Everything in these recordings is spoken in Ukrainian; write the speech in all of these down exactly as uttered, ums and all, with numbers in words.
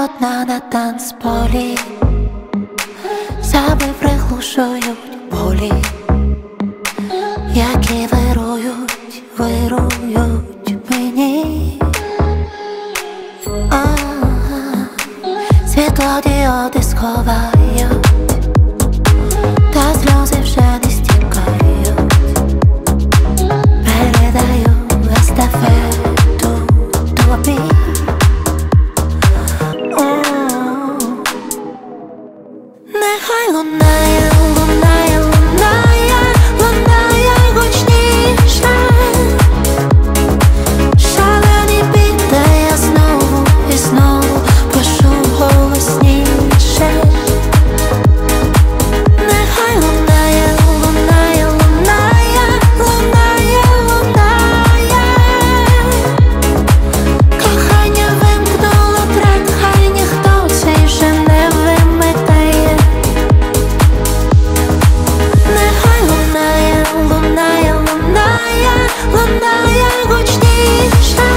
одна на танцполі, себе приглушують болі, які вирують, вирують мені. А-а-а. Світлодіоди сховають, та сльози вже не стікають. Передаю естафету тобі. Нехай лунає, лунає, лунає, лунає гучніше. Шалений біт, де я знову і знову пишу голосніше. Нехай лунає, лунає, лунає, лунає, лунає. Кохання вимкнуло трек, хай ніхто цей вже не вимикає. Нехай лунає, лунає, лунає, лунає гучніше.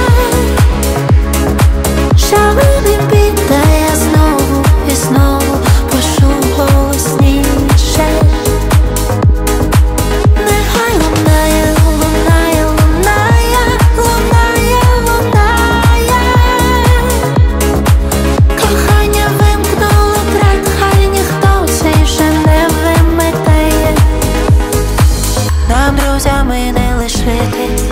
Шалений біт, де я знову і знову пишу голосніше. Нехай лунає, лунає, лунає, лунає, лунає. Кохання вимкнуло трек, хай ніхто цей вже не вимикає. Нам друзями не лишитись,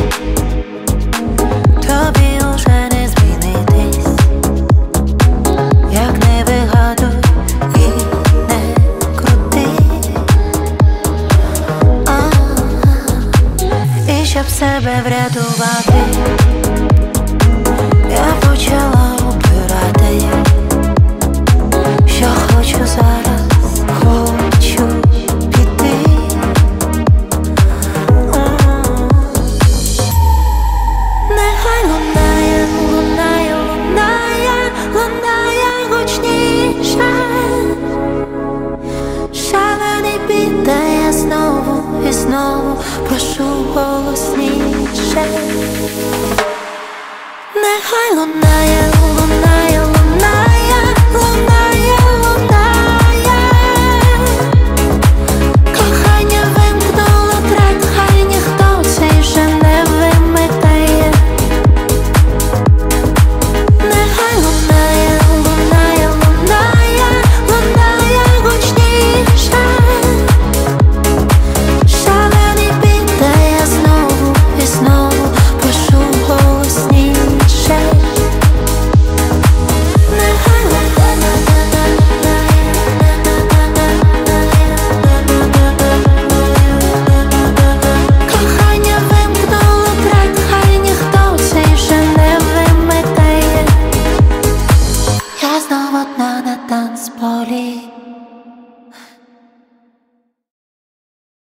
тобі уже не змінитись. Як не вигадуй і не крути. А-а-а. І щоб себе врятувати, я почала обирати, що хочу зараз, хочу піти. Нехай лунає, лунає, лунає, лунає гучніше. Шалений біт, де я знову і знову прошу голосніше. Нехай лунає, лунає,